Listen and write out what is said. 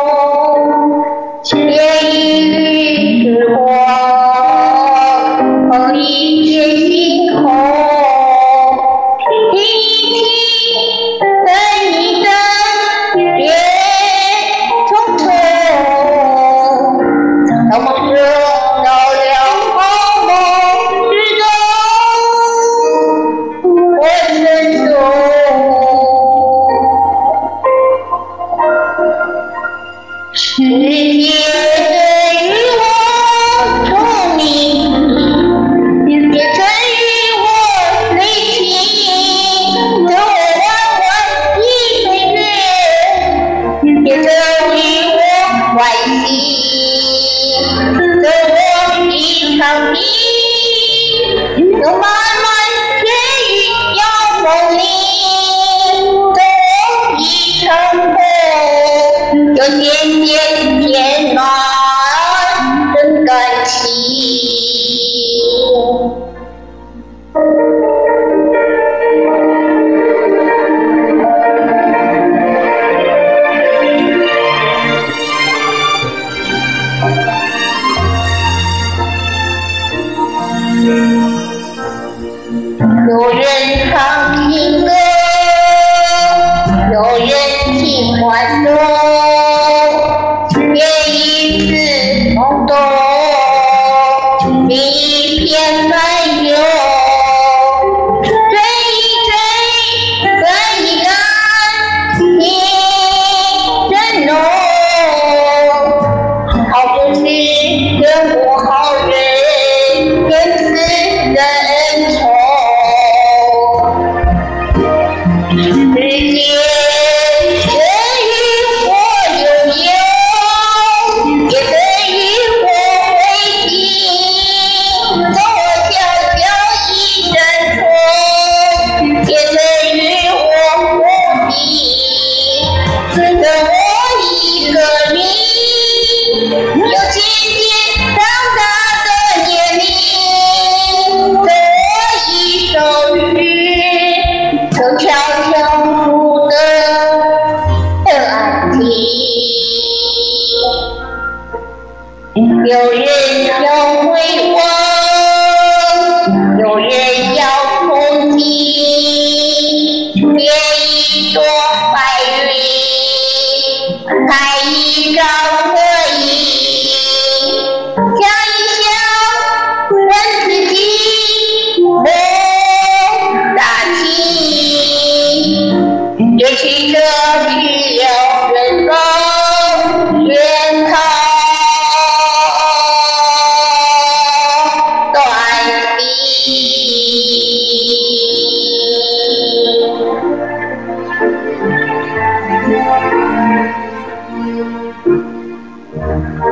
烈日之国，风一片星空，听一听等一等，别匆匆，造梦者到了好梦之中，我沉重。世界对于我聪明，也曾与我内情，跟我缓缓一岁月，也曾与我欢喜，跟我一场雨，有漫漫天雨要风铃，跟我一场梦，有点点填满真感情。有人唱情歌，有人听欢奏，夜一次懵懂，另一片漫游，追一追，分一干，情真浓，好故事人物好人，缘字人愁。世界等于我拥有，也等于我会听，跟我悄悄一阵风，也等于我无敌，跟我一个你，有渐渐长大的年龄，跟我一首诗，都悄悄读的安静。有人要回望，有人要憧憬，编一朵白云，开一张合影，想一想问自己梦大情，也许这只有人高远靠短信。